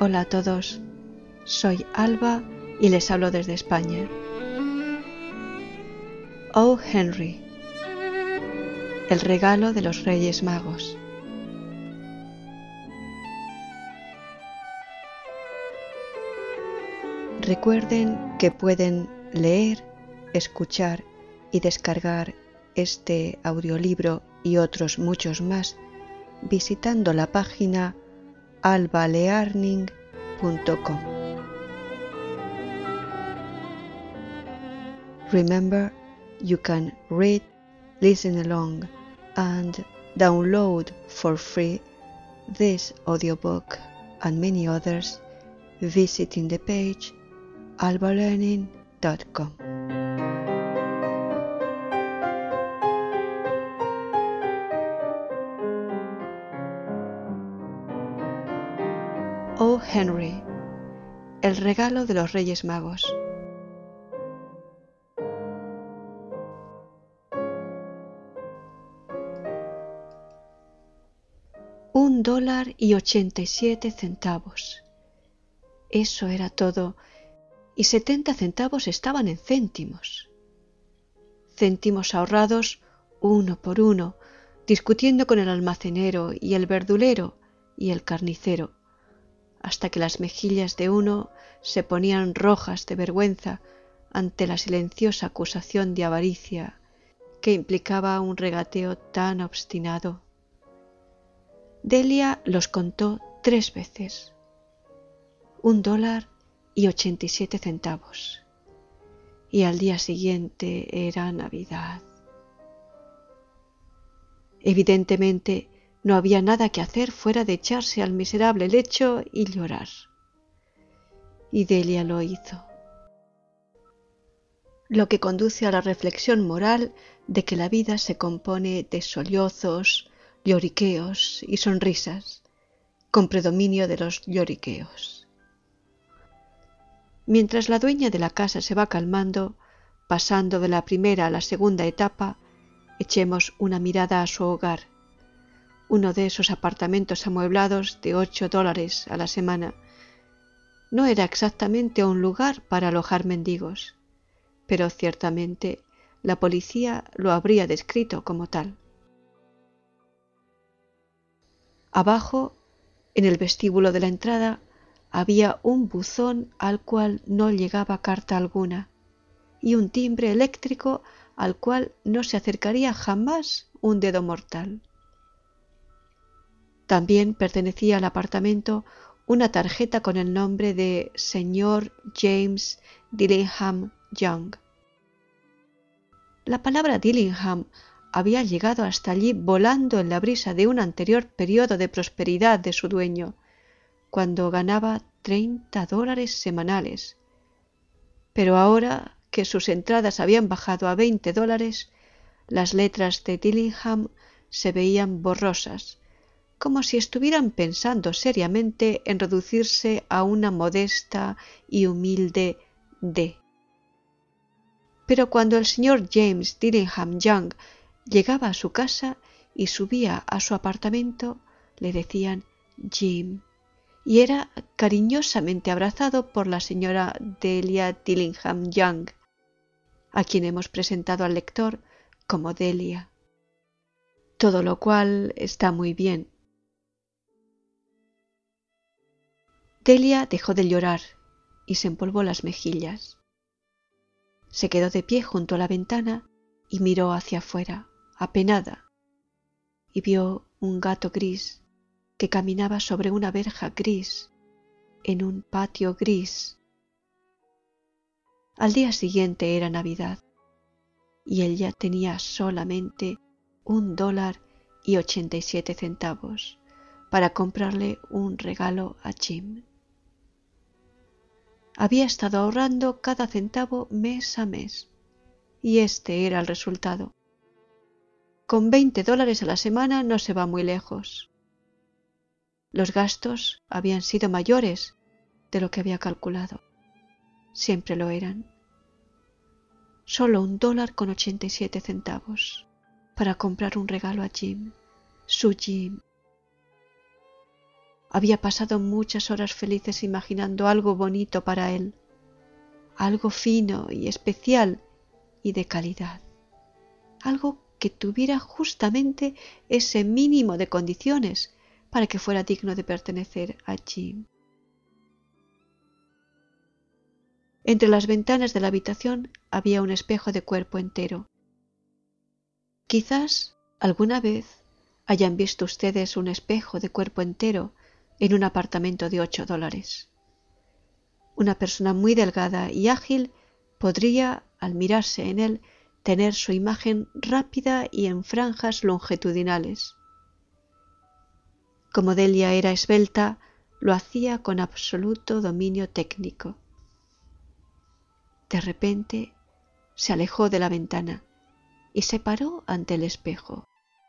Hola a todos, soy Alba y les hablo desde España. Oh Henry, el regalo de los Reyes Magos. Recuerden que pueden leer, escuchar y descargar este audiolibro y otros muchos más visitando la página albalearning.com. Remember, you can read, listen along, and download for free this audiobook and many others visiting the page albalearning.com. Oh Henry, el regalo de los Reyes Magos. $1.87. Eso era todo, y 70 centavos estaban en céntimos. Céntimos ahorrados uno por uno, discutiendo con el almacenero y el verdulero y el carnicero, hasta que las mejillas de uno se ponían rojas de vergüenza ante la silenciosa acusación de avaricia que implicaba un regateo tan obstinado. Delia los contó 3 veces. $1.87. Y al día siguiente era Navidad. Evidentemente no había nada que hacer fuera de echarse al miserable lecho y llorar. Y Delia lo hizo. Lo que conduce a la reflexión moral de que la vida se compone de sollozos, lloriqueos y sonrisas, con predominio de los lloriqueos. Mientras la dueña de la casa se va calmando, pasando de la primera a la segunda etapa, echemos una mirada a su hogar, uno de esos apartamentos amueblados de $8 a la semana. No era exactamente un lugar para alojar mendigos, pero ciertamente la policía lo habría descrito como tal. Abajo, en el vestíbulo de la entrada, había un buzón al cual no llegaba carta alguna y un timbre eléctrico al cual no se acercaría jamás un dedo mortal. También pertenecía al apartamento una tarjeta con el nombre de Sr. James Dillingham Young. La palabra Dillingham había llegado hasta allí volando en la brisa de un anterior periodo de prosperidad de su dueño, cuando ganaba $30 semanales. Pero ahora que sus entradas habían bajado a $20, las letras de Dillingham se veían borrosas, como si estuvieran pensando seriamente en reducirse a una modesta y humilde D. Pero cuando el señor James Dillingham Young llegaba a su casa y subía a su apartamento, le decían Jim, y era cariñosamente abrazado por la señora Delia Dillingham Young, a quien hemos presentado al lector como Delia. Todo lo cual está muy bien. Delia dejó de llorar y se empolvó las mejillas. Se quedó de pie junto a la ventana y miró hacia afuera, apenada, y vio un gato gris que caminaba sobre una verja gris en un patio gris. Al día siguiente era Navidad y ella tenía solamente $1.87 para comprarle un regalo a Jim. Había estado ahorrando cada centavo mes a mes y este era el resultado. Con $20 a la semana no se va muy lejos. Los gastos habían sido mayores de lo que había calculado. Siempre lo eran. Solo $1.87 para comprar un regalo a Jim, su Jim. Había pasado muchas horas felices imaginando algo bonito para él, algo fino y especial y de calidad, algo que tuviera justamente ese mínimo de condiciones para que fuera digno de pertenecer a Jim. Entre las ventanas de la habitación había un espejo de cuerpo entero. Quizás alguna vez hayan visto ustedes un espejo de cuerpo entero en un apartamento de $8. Una persona muy delgada y ágil podría, al mirarse en él, tener su imagen rápida y en franjas longitudinales. Como Delia era esbelta, lo hacía con absoluto dominio técnico. De repente se alejó de la ventana y se paró ante el espejo.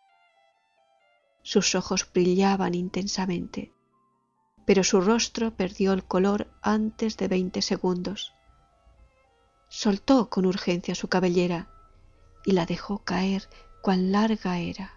Sus ojos brillaban intensamente, pero su rostro perdió el color antes de 20 segundos. Soltó con urgencia su cabellera y la dejó caer cuán larga era.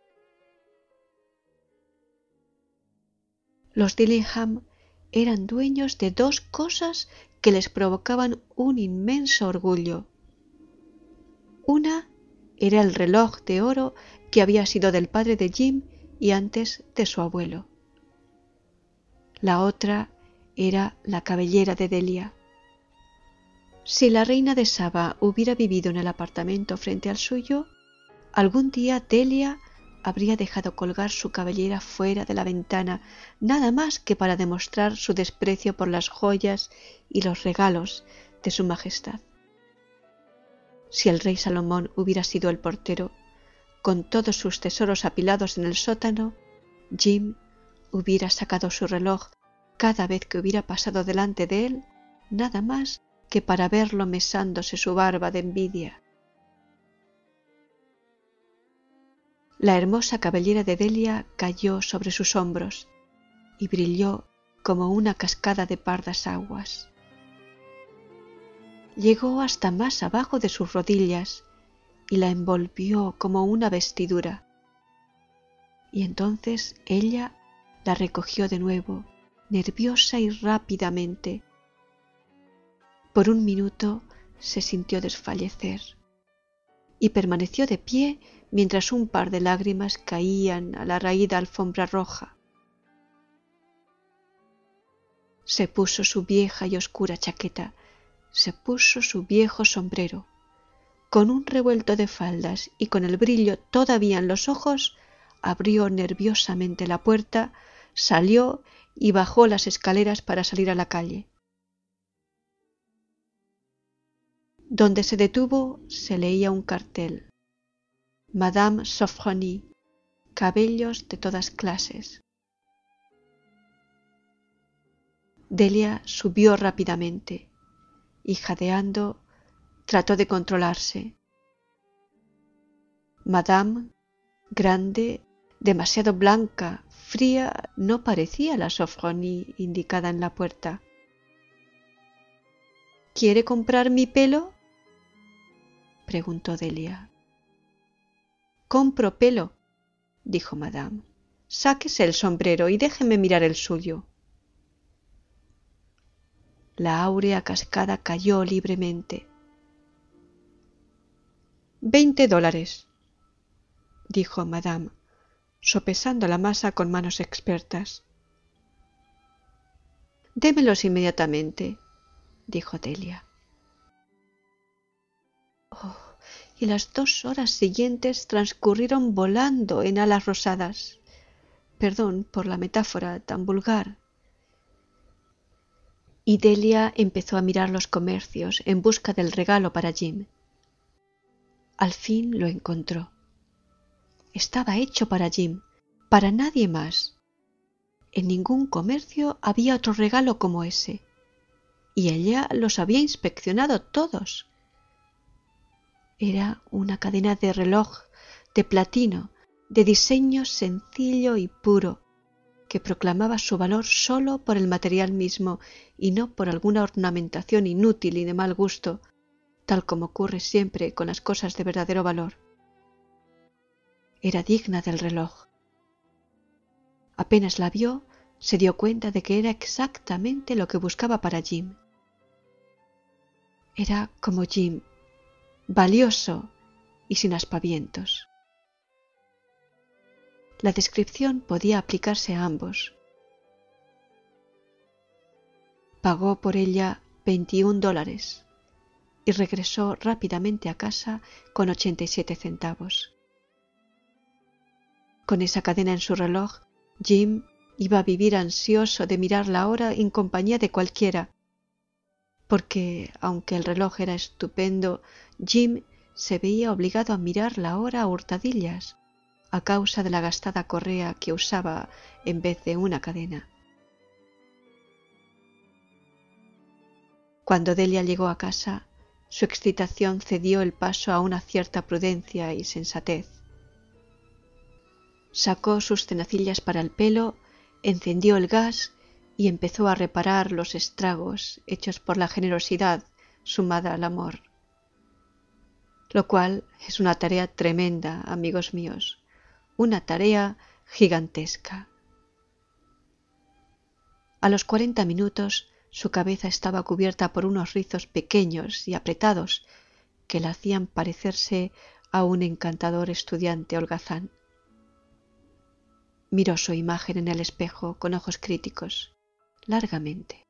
Los Dillingham eran dueños de dos cosas que les provocaban un inmenso orgullo. Una era el reloj de oro que había sido del padre de Jim y antes de su abuelo. La otra era la cabellera de Delia. Si la reina de Saba hubiera vivido en el apartamento frente al suyo, algún día Delia habría dejado colgar su cabellera fuera de la ventana, nada más que para demostrar su desprecio por las joyas y los regalos de su majestad. Si el rey Salomón hubiera sido el portero, con todos sus tesoros apilados en el sótano, Jim hubiera sacado su reloj cada vez que hubiera pasado delante de él, nada más que para verlo mesándose su barba de envidia. La hermosa cabellera de Delia cayó sobre sus hombros y brilló como una cascada de pardas aguas. Llegó hasta más abajo de sus rodillas y la envolvió como una vestidura. Y entonces ella la recogió de nuevo, nerviosa y rápidamente. Por un minuto se sintió desfallecer y permaneció de pie mientras un par de lágrimas caían a la raída alfombra roja. Se puso su vieja y oscura chaqueta, se puso su viejo sombrero. Con un revuelto de faldas y con el brillo todavía en los ojos, abrió nerviosamente la puerta, salió y bajó las escaleras para salir a la calle. Donde se detuvo se leía un cartel: Madame Sofronie, cabellos de todas clases. Delia subió rápidamente y, jadeando, trató de controlarse. Madame, grande, demasiado blanca, fría, no parecía la Sofronie indicada en la puerta. ¿Quiere comprar mi pelo?, preguntó Delia. Compro pelo, dijo Madame. Sáquese el sombrero y déjeme mirar el suyo. La áurea cascada cayó libremente. $20, dijo Madame, sopesando la masa con manos expertas. Démelos inmediatamente, dijo Delia. Oh, y las 2 horas siguientes transcurrieron volando en alas rosadas. Perdón por la metáfora tan vulgar. Y Delia empezó a mirar los comercios en busca del regalo para Jim. Al fin lo encontró. Estaba hecho para Jim, para nadie más. En ningún comercio había otro regalo como ese, y ella los había inspeccionado todos. Era una cadena de reloj de platino, de diseño sencillo y puro, que proclamaba su valor sólo por el material mismo y no por alguna ornamentación inútil y de mal gusto, tal como ocurre siempre con las cosas de verdadero valor. Era digna del reloj. Apenas la vio, se dio cuenta de que era exactamente lo que buscaba para Jim. Era como Jim, valioso y sin aspavientos. La descripción podía aplicarse a ambos. Pagó por ella $21 y regresó rápidamente a casa con 87 centavos. Con esa cadena en su reloj, Jim iba a vivir ansioso de mirar la hora en compañía de cualquiera, porque, aunque el reloj era estupendo, Jim se veía obligado a mirar la hora a hurtadillas a causa de la gastada correa que usaba en vez de una cadena. Cuando Delia llegó a casa, su excitación cedió el paso a una cierta prudencia y sensatez. Sacó sus tenacillas para el pelo, encendió el gas y empezó a reparar los estragos hechos por la generosidad sumada al amor. Lo cual es una tarea tremenda, amigos míos, una tarea gigantesca. A los 40 minutos su cabeza estaba cubierta por unos rizos pequeños y apretados que la hacían parecerse a un encantador estudiante holgazán. Miró su imagen en el espejo con ojos críticos, largamente.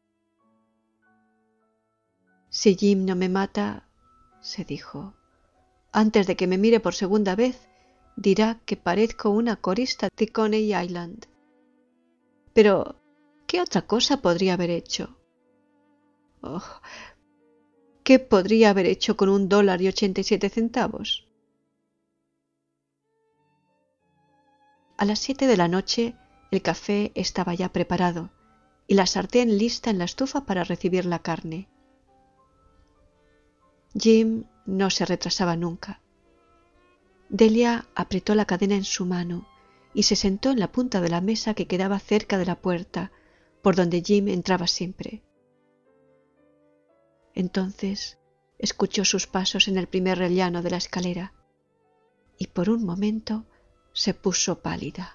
Si Jim no me mata, se dijo, antes de que me mire por segunda vez, dirá que parezco una corista de Coney Island. Pero, ¿qué otra cosa podría haber hecho? Oh, ¿qué podría haber hecho con $1.87? A las 7 de la noche el café estaba ya preparado y la sartén lista en la estufa para recibir la carne. Jim no se retrasaba nunca. Delia apretó la cadena en su mano y se sentó en la punta de la mesa que quedaba cerca de la puerta, por donde Jim entraba siempre. Entonces escuchó sus pasos en el primer rellano de la escalera y por un momento se puso pálida.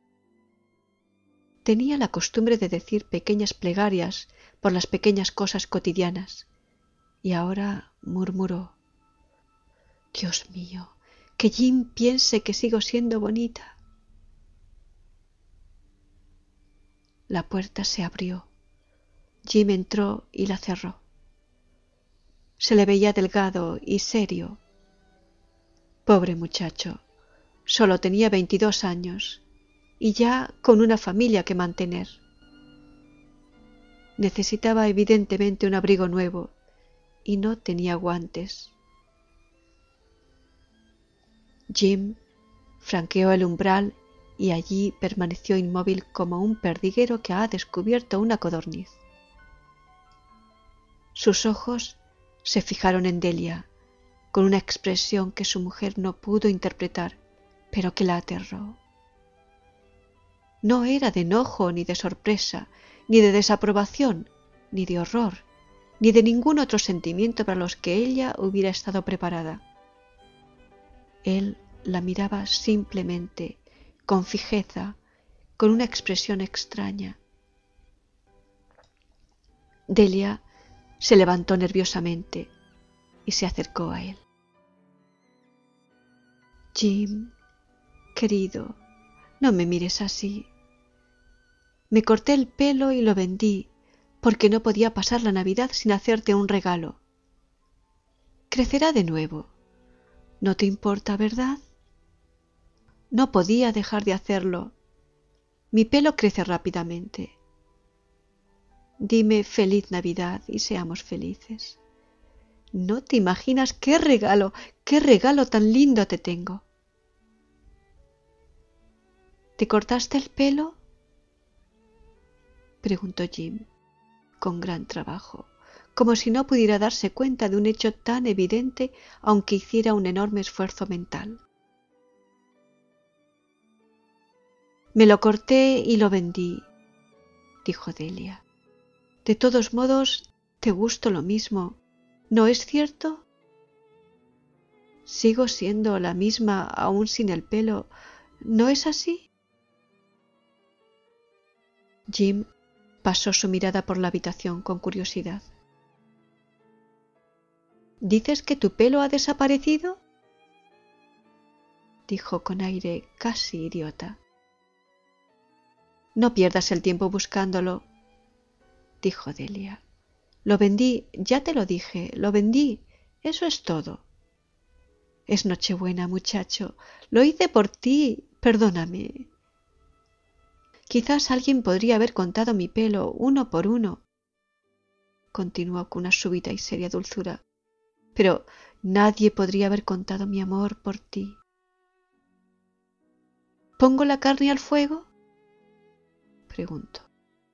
Tenía la costumbre de decir pequeñas plegarias por las pequeñas cosas cotidianas y ahora murmuró: Dios mío, que Jim piense que sigo siendo bonita. La puerta se abrió. Jim entró y la cerró. Se le veía delgado y serio. Pobre muchacho, solo tenía 22 años y ya con una familia que mantener. Necesitaba evidentemente un abrigo nuevo y no tenía guantes. Jim franqueó el umbral y allí permaneció inmóvil como un perdiguero que ha descubierto una codorniz. Sus ojos se fijaron en Delia con una expresión que su mujer no pudo interpretar, pero que la aterró. No era de enojo ni de sorpresa, ni de desaprobación, ni de horror, ni de ningún otro sentimiento para los que ella hubiera estado preparada. Él la miraba simplemente, con fijeza, con una expresión extraña. Delia se levantó nerviosamente y se acercó a él. Jim, querido, no me mires así. Me corté el pelo y lo vendí porque no podía pasar la Navidad sin hacerte un regalo. Crecerá de nuevo. ¿No te importa, verdad? No podía dejar de hacerlo. Mi pelo crece rápidamente. Dime feliz Navidad y seamos felices. No te imaginas qué regalo tan lindo te tengo. ¿Te cortaste el pelo?, preguntó Jim, con gran trabajo, como si no pudiera darse cuenta de un hecho tan evidente aunque hiciera un enorme esfuerzo mental. Me lo corté y lo vendí, dijo Delia. De todos modos, te gusto lo mismo, ¿no es cierto? Sigo siendo la misma aún sin el pelo, ¿no es así? Jim pasó su mirada por la habitación con curiosidad. ¿Dices que tu pelo ha desaparecido?, dijo con aire casi idiota. No pierdas el tiempo buscándolo, dijo Delia. Lo vendí, ya te lo dije, lo vendí, eso es todo. Es Nochebuena, muchacho, lo hice por ti, perdóname. Quizás alguien podría haber contado mi pelo uno por uno, continuó con una súbita y seria dulzura, pero nadie podría haber contado mi amor por ti. ¿Pongo la carne al fuego?, preguntó.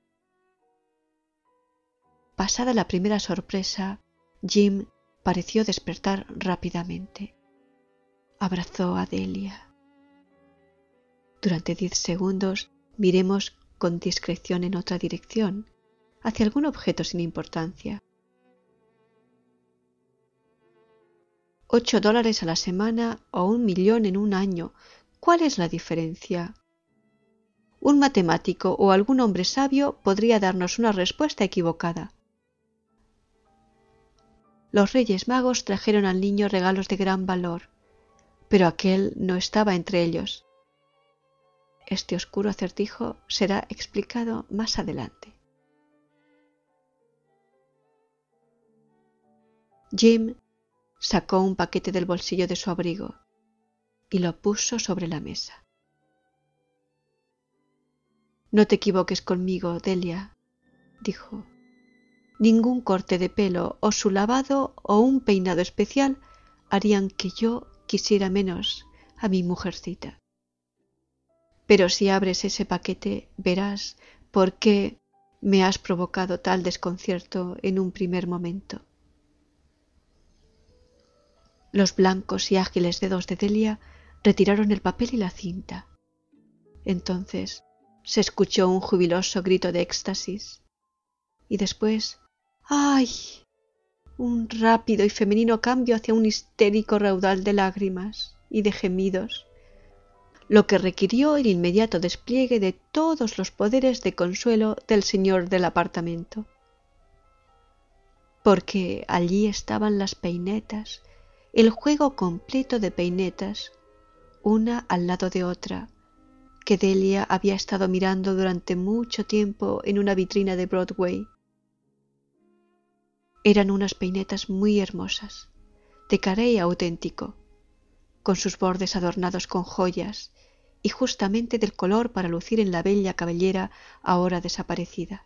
Pasada la primera sorpresa, Jim pareció despertar rápidamente. Abrazó a Delia. Durante 10 segundos miremos con discreción en otra dirección, hacia algún objeto sin importancia. $8 a la semana o 1 millón en un año. ¿Cuál es la diferencia? Un matemático o algún hombre sabio podría darnos una respuesta equivocada. Los Reyes Magos trajeron al niño regalos de gran valor, pero aquel no estaba entre ellos. Este oscuro acertijo será explicado más adelante. Jim sacó un paquete del bolsillo de su abrigo y lo puso sobre la mesa. No te equivoques conmigo, Delia, dijo. Ningún corte de pelo o su lavado o un peinado especial harían que yo quisiera menos a mi mujercita. Pero si abres ese paquete verás por qué me has provocado tal desconcierto en un primer momento. Los blancos y ágiles dedos de Delia retiraron el papel y la cinta. Entonces se escuchó un jubiloso grito de éxtasis y después ¡ay!, un rápido y femenino cambio hacia un histérico raudal de lágrimas y de gemidos, lo que requirió el inmediato despliegue de todos los poderes de consuelo del señor del apartamento. Porque allí estaban las peinetas, el juego completo de peinetas, una al lado de otra, que Delia había estado mirando durante mucho tiempo en una vitrina de Broadway. Eran unas peinetas muy hermosas, de carey auténtico, con sus bordes adornados con joyas y justamente del color para lucir en la bella cabellera ahora desaparecida.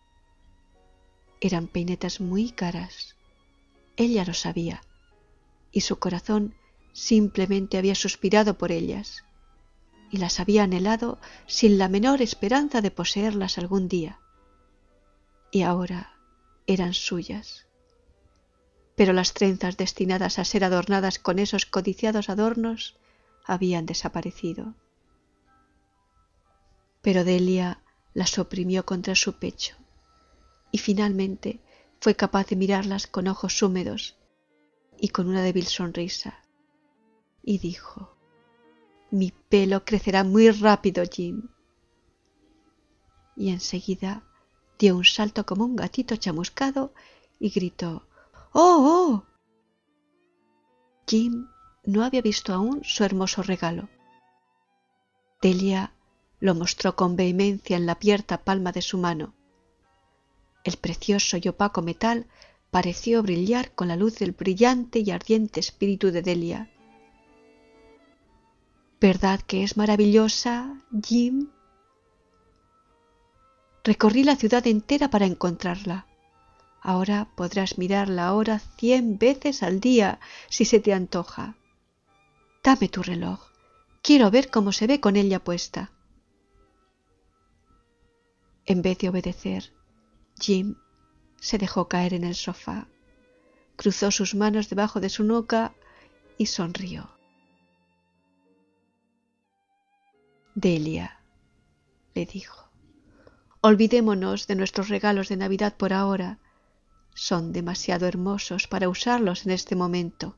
Eran peinetas muy caras. Ella lo sabía, y su corazón simplemente había suspirado por ellas, y las había anhelado sin la menor esperanza de poseerlas algún día. Y ahora eran suyas. Pero las trenzas destinadas a ser adornadas con esos codiciados adornos habían desaparecido. Pero Delia las oprimió contra su pecho y finalmente fue capaz de mirarlas con ojos húmedos y con una débil sonrisa, y dijo: «Mi pelo crecerá muy rápido, Jim». Y enseguida dio un salto como un gatito chamuscado y gritó: «¡Oh, oh!». Jim no había visto aún su hermoso regalo. Delia lo mostró con vehemencia en la abierta palma de su mano. El precioso y opaco metal pareció brillar con la luz del brillante y ardiente espíritu de Delia. ¿Verdad que es maravillosa, Jim? Recorrí la ciudad entera para encontrarla. Ahora podrás mirarla ahora 100 veces al día si se te antoja. Dame tu reloj. Quiero ver cómo se ve con ella puesta. En vez de obedecer, Jim se dejó caer en el sofá, cruzó sus manos debajo de su nuca y sonrió. «Delia», le dijo, «olvidémonos de nuestros regalos de Navidad por ahora. Son demasiado hermosos para usarlos en este momento.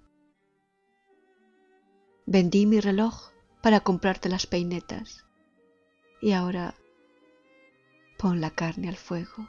Vendí mi reloj para comprarte las peinetas. Y ahora, pon la carne al fuego.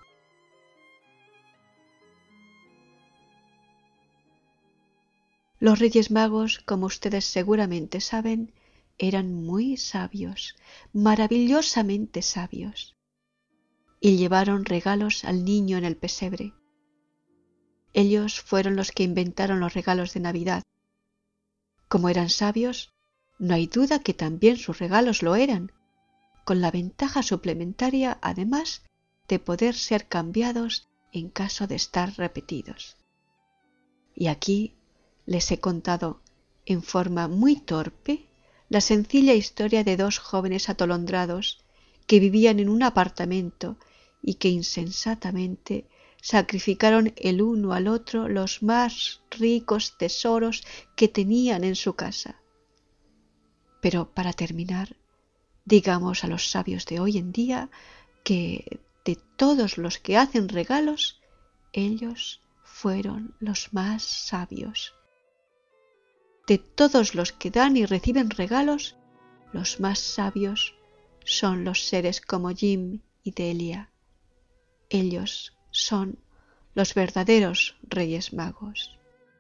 Los Reyes Magos, como ustedes seguramente saben, eran muy sabios, maravillosamente sabios, y llevaron regalos al niño en el pesebre. Ellos fueron los que inventaron los regalos de Navidad. Como eran sabios, no hay duda que también sus regalos lo eran, con la ventaja suplementaria, además, de poder ser cambiados en caso de estar repetidos. Y aquí les he contado, en forma muy torpe, la sencilla historia de dos jóvenes atolondrados que vivían en un apartamento y que insensatamente sacrificaron el uno al otro los más ricos tesoros que tenían en su casa. Pero para terminar, digamos a los sabios de hoy en día que de todos los que hacen regalos, ellos fueron los más sabios. De todos los que dan y reciben regalos, los más sabios son los seres como Jim y Delia. Ellos son los verdaderos Reyes Magos.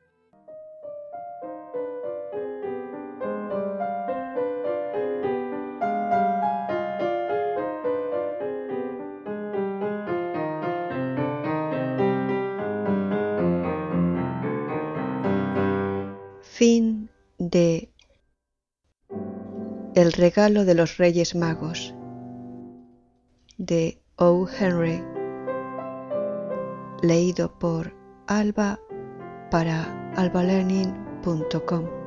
Fin de El regalo de los Reyes Magos de O. Henry, leído por Alba para albalearning.com.